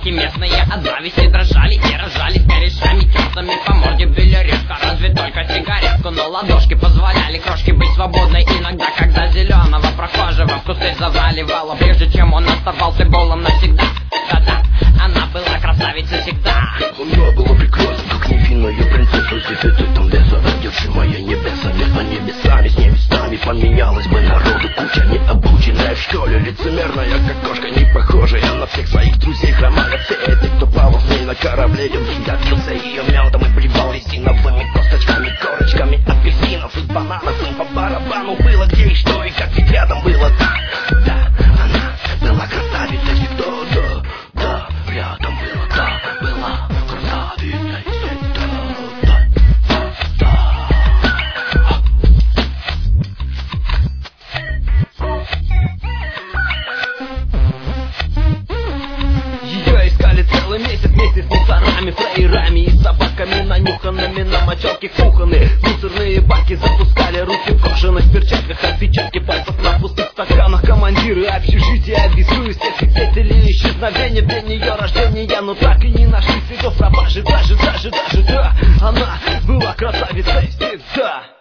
девчонки местные от зависти дрожали и рожались корешами тесными. По морде били резко, разве только сигаретку, но ладошки позволяли крошке быть свободной. Иногда, когда зеленого прохожего в кусты заваливала, прежде чем он оставался голым навсегда. Да-да, она была красавицей всегда. Она была прекрасна, как невинная принцесса, с дефицитом веса, одержимая небеса. Между небесами с невестами поменялась бы народу куча, необученная в школе, лицемерная, как кошка, не похожая на всех своих друзей. Хромая все эти, кто плавал с ней на корабле, обжигался ее медом и плевал резиновыми косточками, корочками апельсинов и бананов. Им по барабану было где и что, и как ведь рядом было. Да, она была красавицей всегда, да, рядом было, да, была красавицей всегда, да. Ее искали целый месяц вместе с мусорами, фраерами и собаками, нанюханными на мочалке кухонные. Мусорные баки запускали руки в кожаных перчатках, отпечатки пальцев на пустых стаканах. Командиры общежития объяснили всех свидетелей исчезновения в день ее рождения, но так и не нашли следов пропажи. Даже, да, она была красавицей всегда.